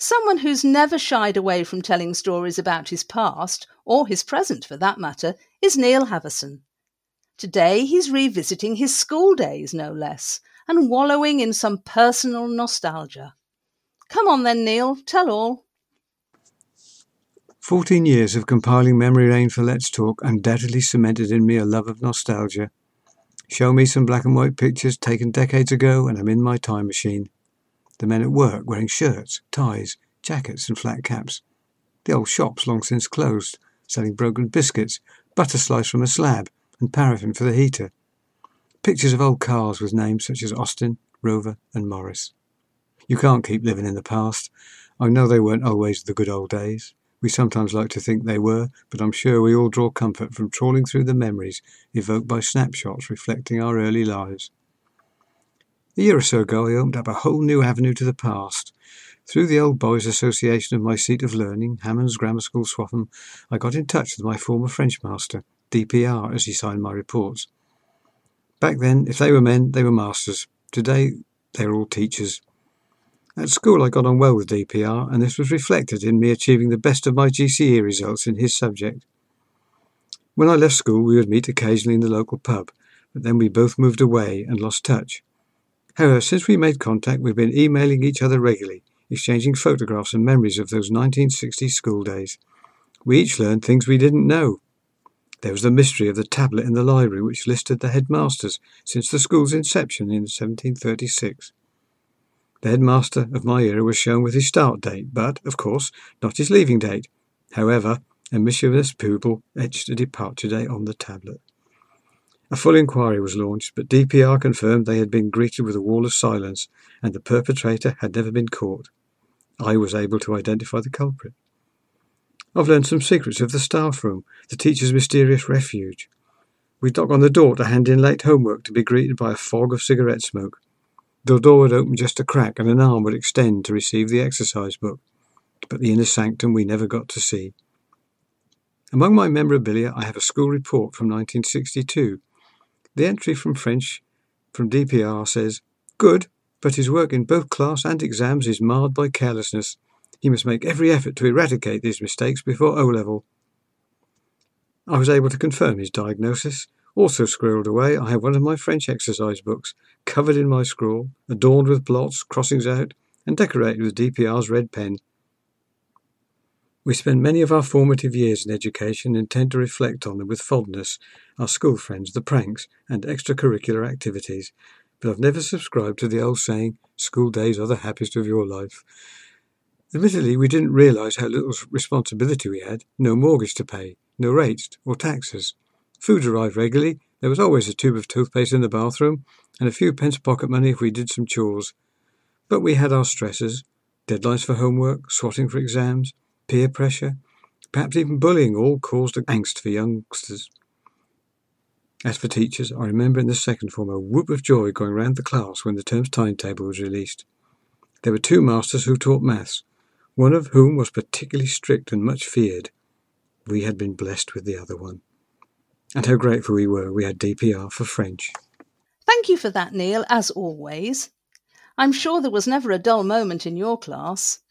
Someone who's never shied away from telling stories about his past, or his present for that matter, is Neil Haverson. Today he's revisiting his school days, no less, and wallowing in some personal nostalgia. Come on then, Neil, tell all. 14 years of compiling memory lane for Let's Talk undoubtedly cemented in me a love of nostalgia. Show me some black and white pictures taken decades ago and I'm in my time machine. The men at work wearing shirts, ties, jackets and flat caps. The old shops long since closed, selling broken biscuits, butter slice from a slab and paraffin for the heater. Pictures of old cars with names such as Austin, Rover and Morris. You can't keep living in the past. I know they weren't always the good old days. We sometimes like to think they were, but I'm sure we all draw comfort from trawling through the memories evoked by snapshots reflecting our early lives. A year or so ago I opened up a whole new avenue to the past. Through the Old Boys Association of my seat of learning, Hammond's Grammar School, Swaffham, I got in touch with my former French master, DPR, as he signed my reports. Back then, if they were men, they were masters. Today, they are all teachers. At school I got on well with DPR, and this was reflected in me achieving the best of my GCE results in his subject. When I left school we would meet occasionally in the local pub, but then we both moved away and lost touch. However, since we made contact we've been emailing each other regularly, exchanging photographs and memories of those 1960s school days. We each learned things we didn't know. There was the mystery of the tablet in the library which listed the headmasters since the school's inception in 1736. The headmaster of my era was shown with his start date, but, of course, not his leaving date. However, a mischievous pupil etched a departure date on the tablet. A full inquiry was launched, but DPR confirmed they had been greeted with a wall of silence, and the perpetrator had never been caught. I was able to identify the culprit. I've learned some secrets of the staff room, the teacher's mysterious refuge. We'd knock on the door to hand in late homework to be greeted by a fog of cigarette smoke. The door would open just a crack and an arm would extend to receive the exercise book, but the inner sanctum we never got to see. Among my memorabilia I have a school report from 1962. The entry from French from DPR says, "Good, but his work in both class and exams is marred by carelessness. He must make every effort to eradicate these mistakes before O-level." I was able to confirm his diagnosis. Also squirreled away, I have one of my French exercise books, covered in my scrawl, adorned with blots, crossings out, and decorated with DPR's red pen. We spend many of our formative years in education and tend to reflect on them with fondness, our school friends, the pranks, and extracurricular activities. But I've never subscribed to the old saying, school days are the happiest of your life. Admittedly, we didn't realise how little responsibility we had, no mortgage to pay, no rates or taxes. Food arrived regularly, there was always a tube of toothpaste in the bathroom, and a few pence pocket money if we did some chores. But we had our stresses, deadlines for homework, swatting for exams, peer pressure, perhaps even bullying, all caused angst for youngsters. As for teachers, I remember in the second form a whoop of joy going round the class when the term's timetable was released. There were two masters who taught maths, one of whom was particularly strict and much feared. We had been blessed with the other one. And how grateful we were we had DPR for French. Thank you for that, Neil, as always. I'm sure there was never a dull moment in your class.